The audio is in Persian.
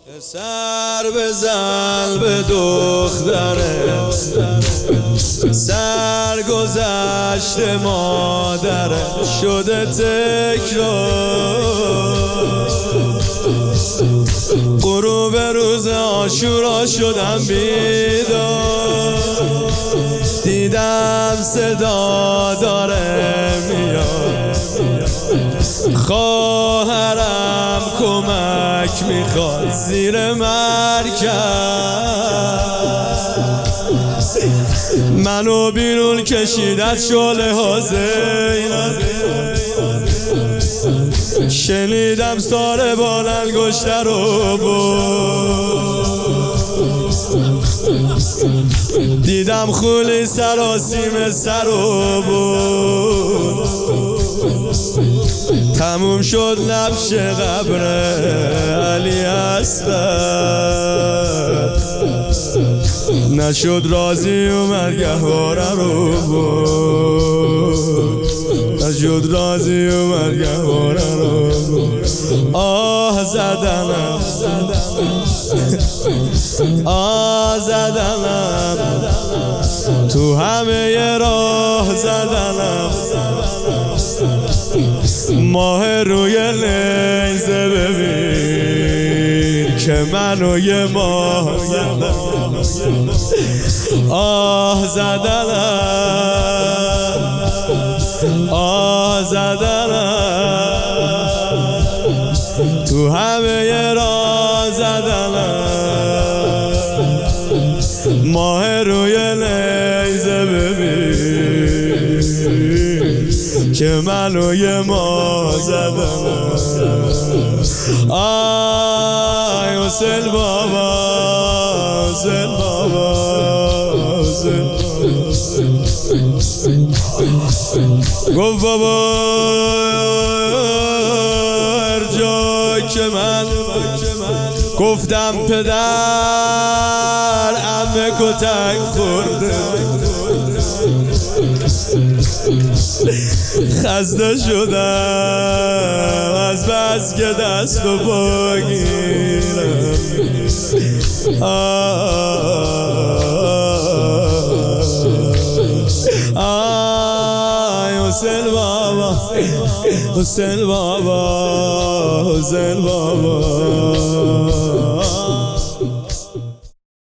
سر بزن به دختره، سرگذشت مادره شده تکرار. غروب روز عاشورا شدم بیدار، دیدم صدا داره میاد، خواهرم کمک میخواد زیر مرکب. منو بیرون کشید از شعله ها زینب، شنیدم ساره با انگشتر رو بود، دیدم خولی سراسیم سر رو بود. تموم شد نبش قبر علی اصغر، نشد راضی اومد گهواره رو بود، نشد راضی اومد گهواره رو بود. آه زدنم، آه زدنم، تو همه راه زدنم، ماه روی نیزه ببین که منو یه ماه زدم. آه زدنم، آه زدنم، تو همه راه زدنم، ماه روی نیزه ببین که منو یه ماه زدم. آی حسین بابا، حسین بابا، حسین گفت بابا هر جا که من گفتم پدر عمه کتک خورده، خسته شدم از بس که دست و پا گیرم. آی حسین بابا، حسین بابا، حسین بابا.